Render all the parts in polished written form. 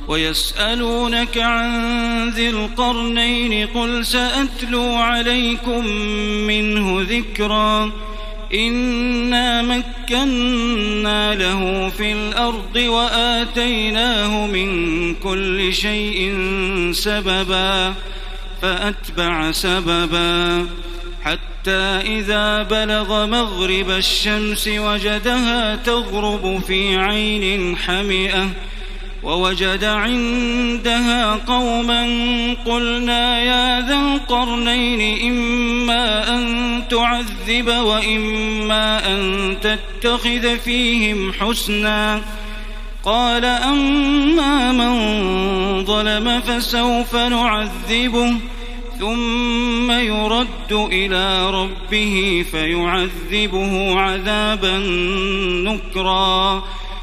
ويسألونك عن ذي القرنين قل سأتلو عليكم منه ذكرا إنا مكنا له في الأرض وآتيناه من كل شيء سببا فأتبع سببا حتى إذا بلغ مغرب الشمس وجدها تغرب في عين حمئة ووجد عندها قوما قلنا يا ذا القرنين إما أن تعذب وإما أن تتخذ فيهم حسنا قال أما من ظلم فسوف نعذبه ثم يرد إلى ربه فيعذبه عذابا نكرا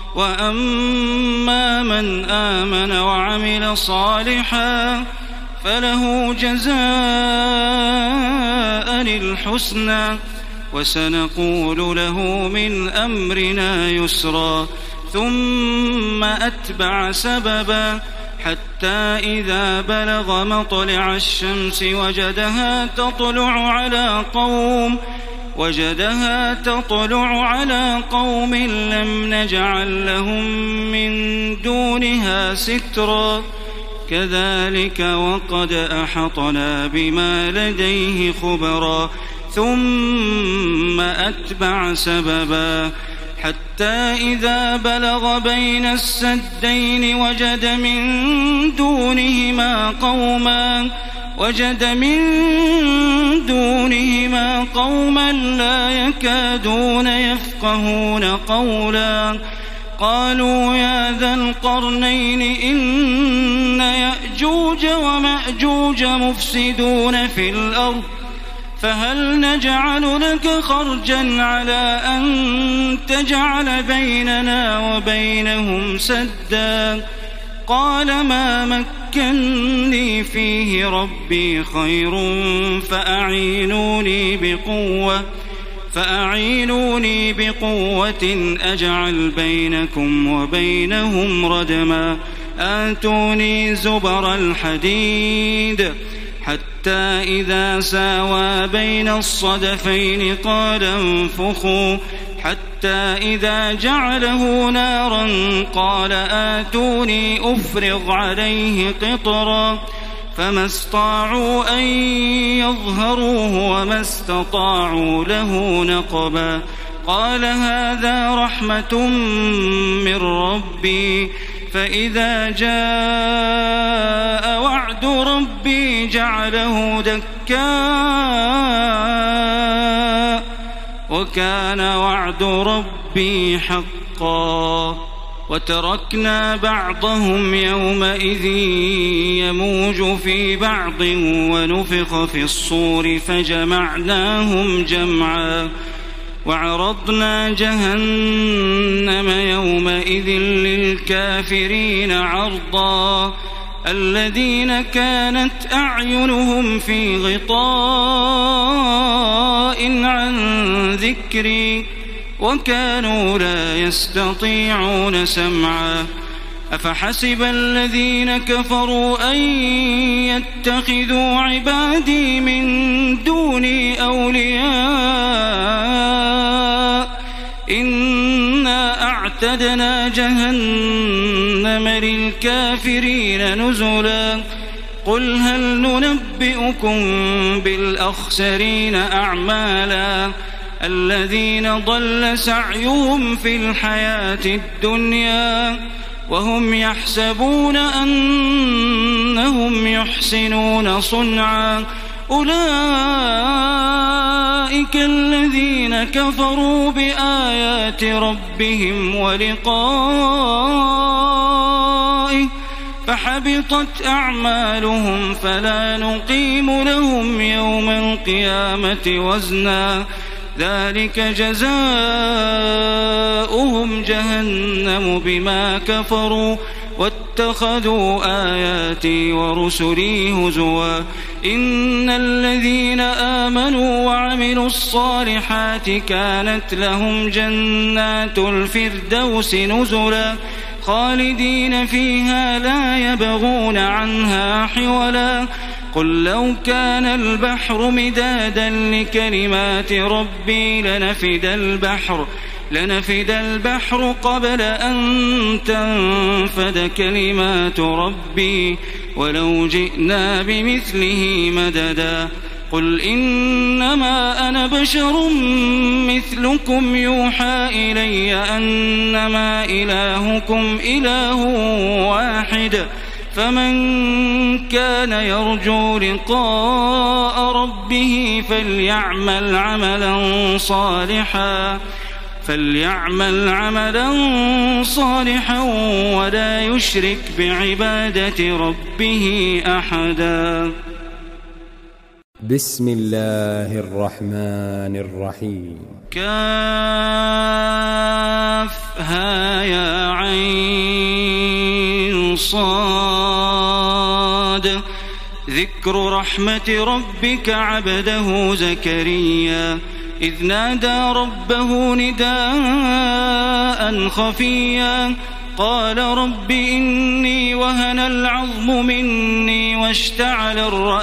وأما من آمن وعمل صالحا فله جزاء الحسنى وسنقول له من أمرنا يسرا ثم أتبع سببا حتى إذا بلغ مطلع الشمس وجدها تطلع على قوم لم نجعل لهم من دونها سترا كذلك وقد أحطنا بما لديه خبرا ثم أتبع سببا حتى إذا بلغ بين السدين وجد من دونهما قوما لا يكادون يفقهون قولا قالوا يا ذا القرنين إن يأجوج ومأجوج مفسدون في الأرض فهل نجعل لك خرجا على أن تجعل بيننا وبينهم سدا قال ما مكني فيه ربي خير فأعينوني بقوة أجعل بينكم وبينهم ردما آتوني زبر الحديد حتى إذا ساوى بين الصدفين قال انفخوا حتى إذا جعله نارا قال آتوني أفرغ عليه قطرا فما استطاعوا أن يظهروه وما استطاعوا له نقبا قال هذا رحمة من ربي فإذا جاء وعد ربي جعله دكا وكان وعد ربي حقا وتركنا بعضهم يومئذ يموج في بعض ونفخ في الصور فجمعناهم جمعا وعرضنا جهنم يومئذ للكافرين عرضا الذين كانت أعينهم في غطاء عن ذكري وكانوا لا يستطيعون سمعا أفحسب الذين كفروا أن يتخذوا عبادي من دوني أولياء إنا أعتدنا جهنم للكافرين نزلا قل هل ننبئكم بالأخسرين أعمالا الذين ضل سعيهم في الحياة الدنيا وهم يحسبون أنهم يحسنون صنعا أولئك الذين كفروا بآيات ربهم ولقائه فحبطت أعمالهم فلا نقيم لهم يوم القيامة وزنا ذلك جزاؤهم جهنم بما كفروا واتخذوا آياتي ورسلي هزوا إن الذين آمنوا وعملوا الصالحات كانت لهم جنات الفردوس نزلا خالدين فيها لا يبغون عنها حولا قل لو كان البحر مدادا لكلمات ربي لنفد البحر قبل أن تنفد كلمات ربي ولو جئنا بمثله مددا قل إنما أنا بشر مثلكم يوحى إلي أنما إلهكم إله واحد فمن كان يرجو لقاء ربه فليعمل عملا صالحا ولا يشرك بعبادة ربه أحدا. بسم الله الرحمن الرحيم. كافها يا عين صاد ذكر رحمة ربك عبده زكريا إذ نادى ربه نداء خفيا قال رب إني وهن العظم مني واشتعل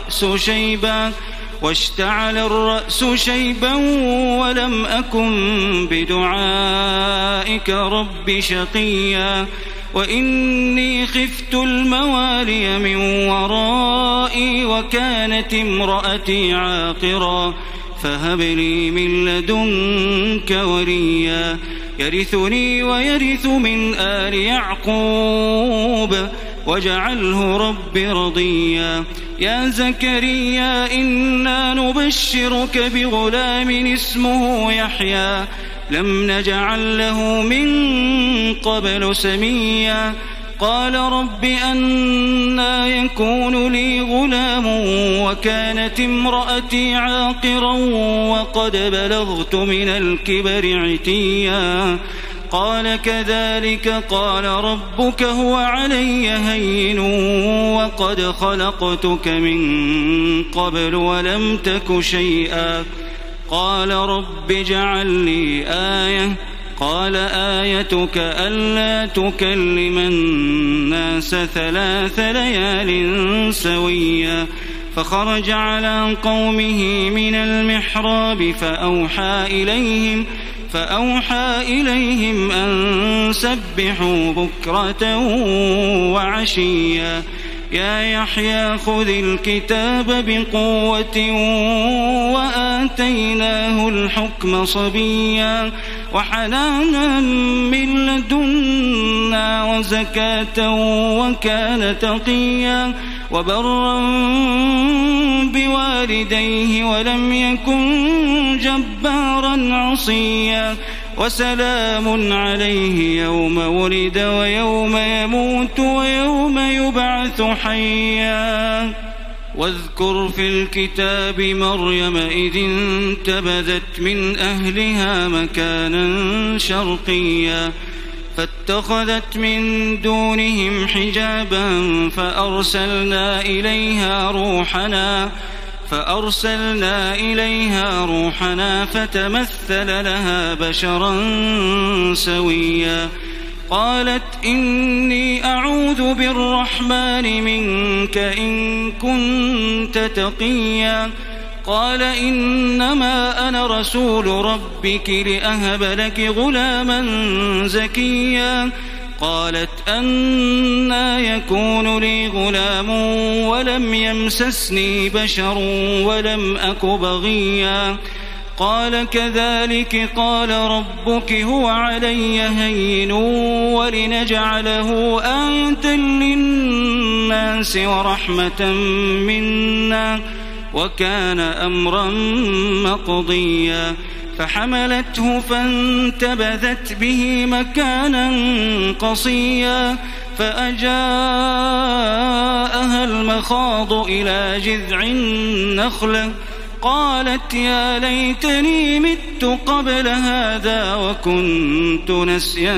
الرأس شيبا ولم أكن بدعائك رب شقيا وإني خفت الموالي من ورائي وكانت امرأتي عاقرا فهب لي من لدنك وليا يرثني ويرث من آل يعقوب واجعله رب رضيا يا زكريا إنا نبشرك بغلام اسمه يحيى لم نجعل له من قبل سميا قال رب أنى يكون لي غلام وكانت امرأتي عاقرا وقد بلغت من الكبر عتيا قال كذلك قال ربك هو علي هين وقد خلقتك من قبل ولم تك شيئا قال رب اجعل لي آية قال آيتك ألا تكلم الناس 3 ليال سويا فخرج على قومه من المحراب فأوحى إليهم أن سبحوا بكرة وعشيا يا يحيى خذ الكتاب بقوة وآتيناه الحكم صبيا وحنانا من لدنا وزكاة وكان تقيا وبرا بوالديه ولم يكن جبارا عصيا وسلام عليه يوم ولد ويوم يموت ويوم يبعث حيا واذكر في الكتاب مريم إذ انتبذت من أهلها مكانا شرقيا فاتخذت من دونهم حجابا فأرسلنا إليها روحنا فتمثل لها بشرا سويا قالت إني أعوذ بالرحمن منك إن كنت تقيا قال إنما أنا رسول ربك لأهب لك غلاما زكيا قالت أنى يكون لي غلام ولم يمسسني بشر ولم أك بغيا قال كذلك قال ربك هو علي هين ولنجعله آية للناس ورحمة منا وكان أمرا مقضيا فحملته فانتبذت به مكانا قصيا فأجاءها المخاض إلى جذع النخلة قالت يا ليتني مت قبل هذا وكنت نسيا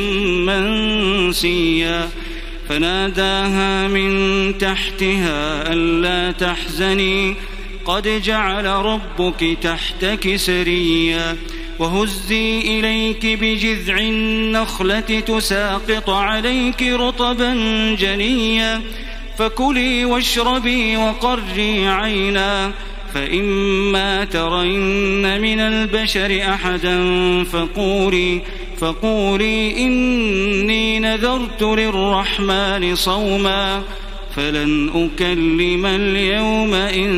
منسيا فناداها من تحتها ألا تحزني قد جعل ربك تحتك سريا وهزي إليك بجذع النخلة تساقط عليك رطبا جنيا فكلي واشربي وقري عينا فإما ترين من البشر أحدا فقولي إني نذرت للرحمن صوما فلن أكلم اليوم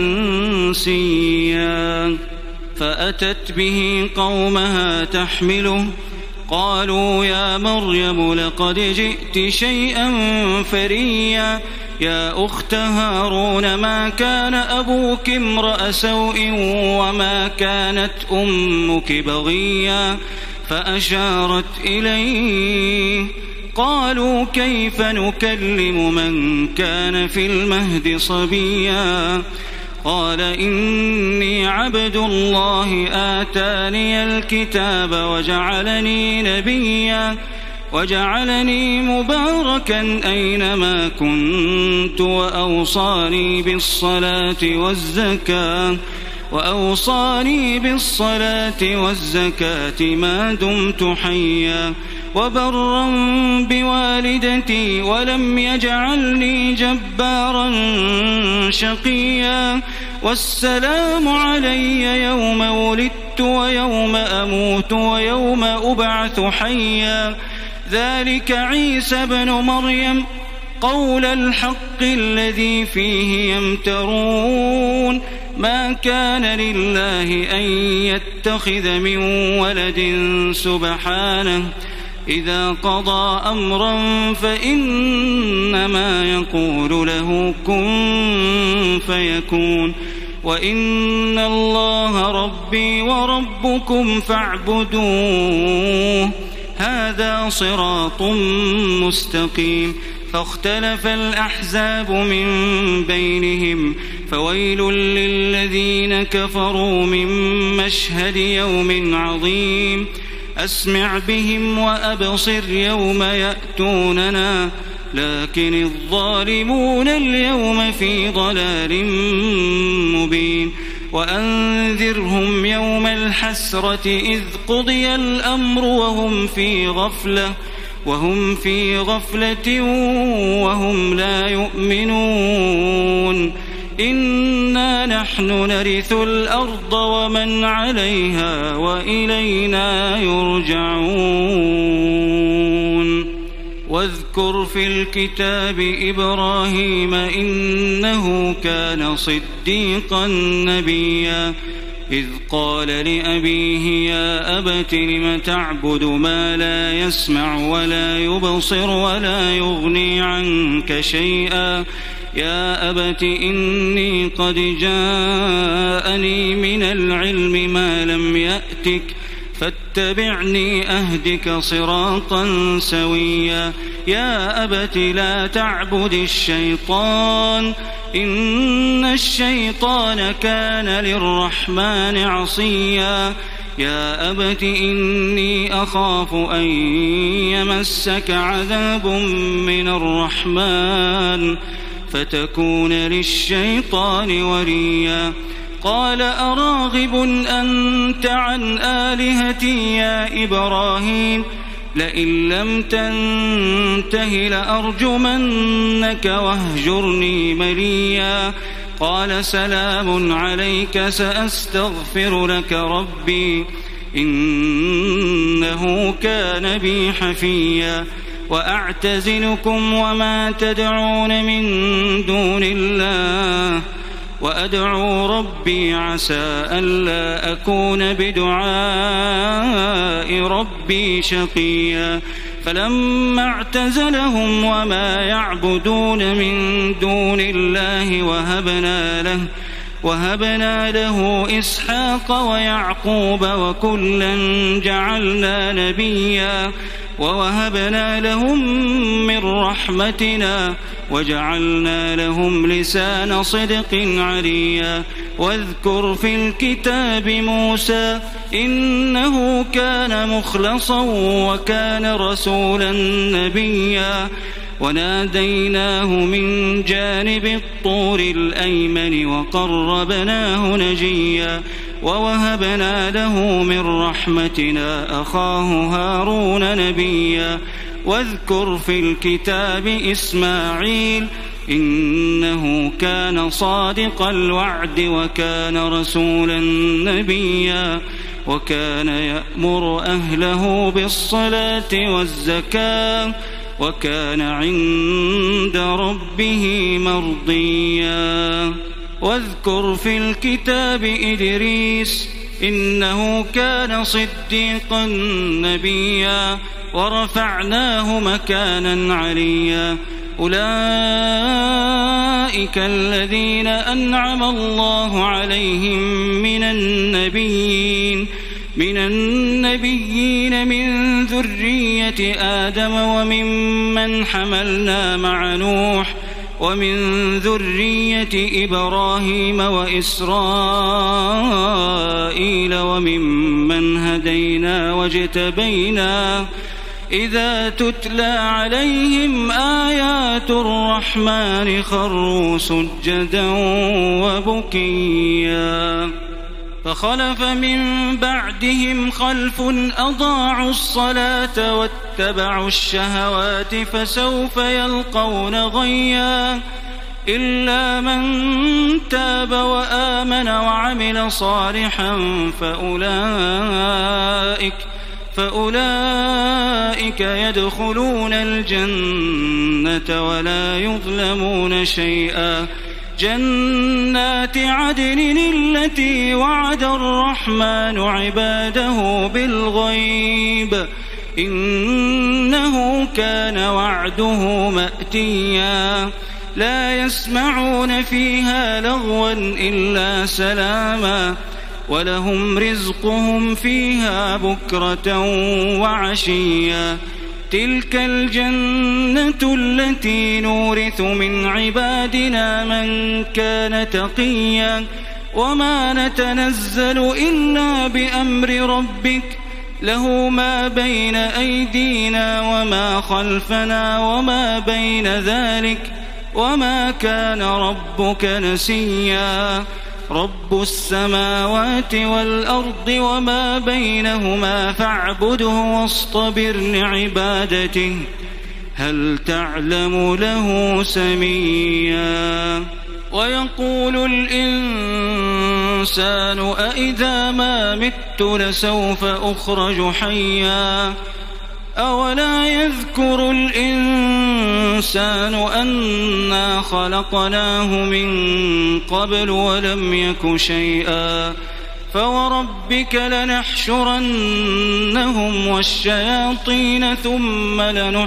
إنسيا فأتت به قومها تحمله قالوا يا مريم لقد جئت شيئا فريا يا أخت هارون ما كان أبوك امرأ سوء وما كانت أمك بغيا فأشارت إليه قالوا كيف نكلم من كان في المهد صبيا قال إني عبد الله آتاني الكتاب وجعلني نبيا وجعلني مباركا أينما كنت وأوصاني بالصلاة والزكاة ما دمت حيا وبرا بوالدتي ولم يجعلني جبارا شقيا والسلام علي يوم ولدت ويوم أموت ويوم أبعث حيا ذلك عيسى بن مريم قول الحق الذي فيه يمترون ما كان لله أن يتخذ من ولد سبحانه إذا قضى أمرا فإنما يقول له كن فيكون وإن الله ربي وربكم فاعبدوه هذا صراط مستقيم فاختلف الأحزاب من بينهم فويل للذين كفروا من مشهد يوم عظيم أسمع بهم وأبصر يوم يأتوننا لكن الظالمون اليوم في ضلال مبين وأنذرهم يوم الحسرة إذ قضي الأمر وهم في غفلة وهم لا يؤمنون إنا نحن نرث الأرض ومن عليها وإلينا يرجعون واذكر في الكتاب إبراهيم إنه كان صديقا نبيا إذ قال لأبيه يا أبت لم تعبد ما لا يسمع ولا يبصر ولا يغني عنك شيئا يا أبت إني قد جاءني من العلم ما لم يأتك فاتبعني أهدك صراطا سويا يا أبت لا تعبد الشيطان إن الشيطان كان للرحمن عصيا يا أبت إني أخاف أن يمسك عذاب من الرحمن فتكون للشيطان وليا قال أراغب أنت عن آلهتي يا إبراهيم لئن لم تنته لأرجمنك واهجرني مليا قال سلام عليك سأستغفر لك ربي إنه كان بي حفيا وأعتزلكم وما تدعون من دون الله وأدعو ربي عسى ألا أكون بدعاء ربي شقيا فلما اعتزلهم وما يعبدون من دون الله وهبنا له إسحاق ويعقوب وكلا جعلنا نبيا ووهبنا لهم من رحمتنا وجعلنا لهم لسان صدق عليا واذكر في الكتاب موسى إنه كان مخلصا وكان رسولا نبيا وناديناه من جانب الطور الأيمن وقربناه نجيا ووهبنا له من رحمتنا أخاه هارون نبيا واذكر في الكتاب إسماعيل إنه كان صادق الوعد وكان رسولا نبيا وكان يأمر أهله بالصلاة والزكاة وكان عند ربه مرضيا واذكر في الكتاب إدريس إنه كان صديقا نبيا ورفعناه مكانا عليا أولئك الذين أنعم الله عليهم من النبيين من ذرية آدم وممن حملنا مع نوح ومن ذرية إبراهيم وإسرائيل وممن هدينا واجتبينا إذا تتلى عليهم آيات الرحمن خروا سجدا وبكيا فخلف من بعدهم خلف أضاعوا الصلاة واتبعوا الشهوات فسوف يلقون غيا إلا من تاب وآمن وعمل صالحا فأولئك يدخلون الجنة ولا يظلمون شيئا جنات عدن التي وعد الرحمن عباده بالغيب إنه كان وعده مأتيا لا يسمعون فيها لغوا إلا سلاما ولهم رزقهم فيها بكرة وعشيا تلك الجنة التي نورث من عبادنا من كان تقيا وما نتنزل إلا بأمر ربك له ما بين أيدينا وما خلفنا وما بين ذلك وما كان ربك نسيا رب السماوات والأرض وما بينهما فاعبده واصطبر لعبادته هل تعلم له سميا ويقول الإنسان أإذا ما مت لسوف أخرج حيا أولا يذكر الإنسان أنا خلقناه من قبل ولم يك شيئا فوربك لنحشرنهم والشياطين ثم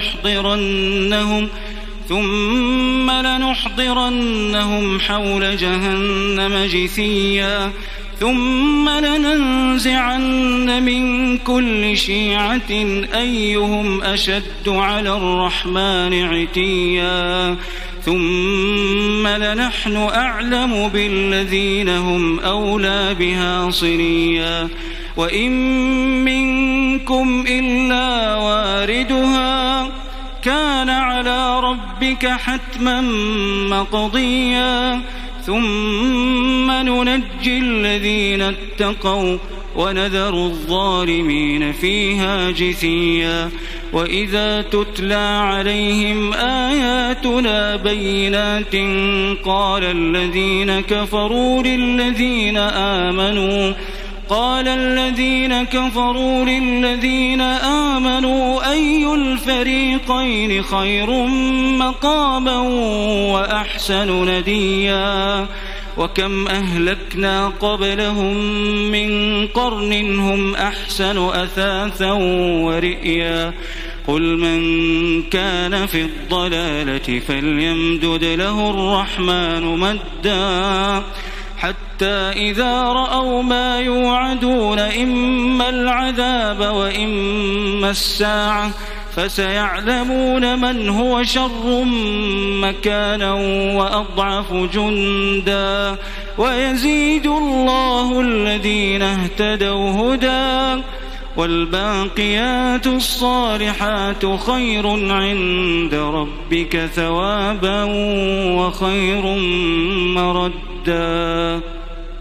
لنحضرنهم حول جهنم جثيا ثم لننزعن من كل شيعة أيهم أشد على الرحمن عتيا ثم لنحن أعلم بالذين هم أولى بها صليا وإن منكم إلا واردها كان على ربك حتما مقضيا ثم ننجي الذين اتقوا ونذر الظالمين فيها جثيا وإذا تتلى عليهم آياتنا بينات قال الذين كفروا للذين آمنوا أي الفريقين خير مقاما وأحسن نديا وكم أهلكنا قبلهم من قرن هم أحسن أثاثا ورئيا قل من كان في الضلالة فليمدد له الرحمن مدا حتى إذا رأوا ما يوعدون إما العذاب وإما الساعة فسيعلمون من هو شر مكانا وأضعف جندا ويزيد الله الذين اهتدوا هدى والباقيات الصالحات خير عند ربك ثوابا وخير مردا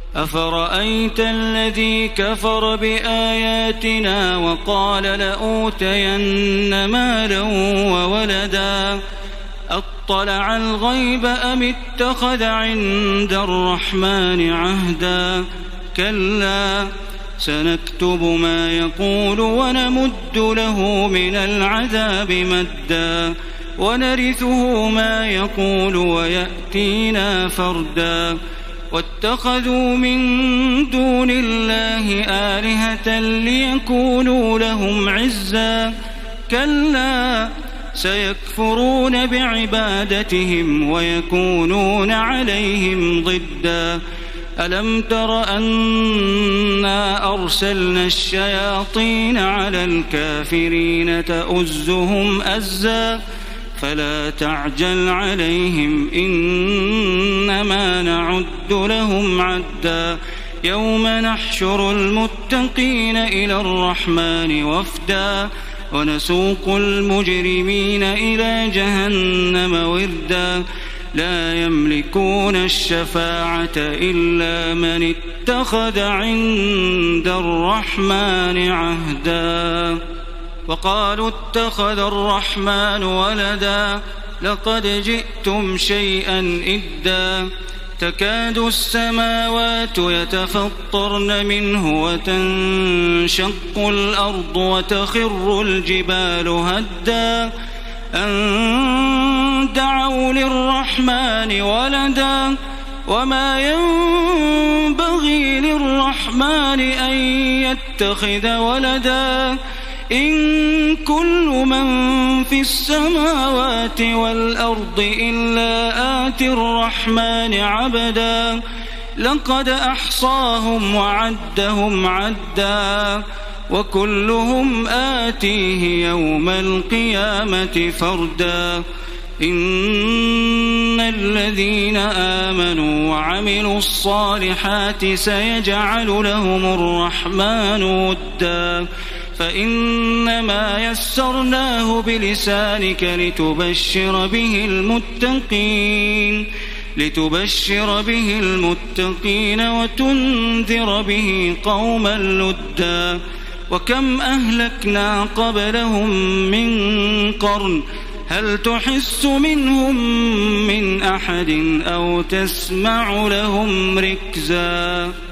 أفرأيت الذي كفر بآياتنا وقال لأوتين مالا وولدا أطلع الغيب أم اتخذ عند الرحمن عهدا كلا سنكتب ما يقول ونمد له من العذاب مدا ونرثه ما يقول ويأتينا فردا واتخذوا من دون الله آلهة ليكونوا لهم عزا كلا سيكفرون بعبادتهم ويكونون عليهم ضدا ألم تر أنا أرسلنا الشياطين على الكافرين تؤزهم أزا فلا تعجل عليهم إنما نعد لهم عدا يوم نحشر المتقين إلى الرحمن وفدا ونسوق المجرمين إلى جهنم وردا لا يملكون الشفاعة إلا من اتخذ عند الرحمن عهدا وقالوا اتخذ الرحمن ولدا لقد جئتم شيئا إدا تكاد السماوات يتفطرن منه وتنشق الأرض وتخر الجبال هدا أن دعوا للرحمن ولدا وما ينبغي للرحمن أن يتخذ ولدا إن كل من في السماوات والأرض إلا آتي الرحمن عبدا لقد أحصاهم وعدهم عدا وكلهم آتيه يوم القيامة فردا إن الذين آمنوا وعملوا الصالحات سيجعل لهم الرحمن ودا فإنما يسرناه بلسانك لتبشر به المتقين وتنذر به قوما لدا وكم أهلكنا قبلهم من قرن هل تحس منهم من أحد أو تسمع لهم ركزا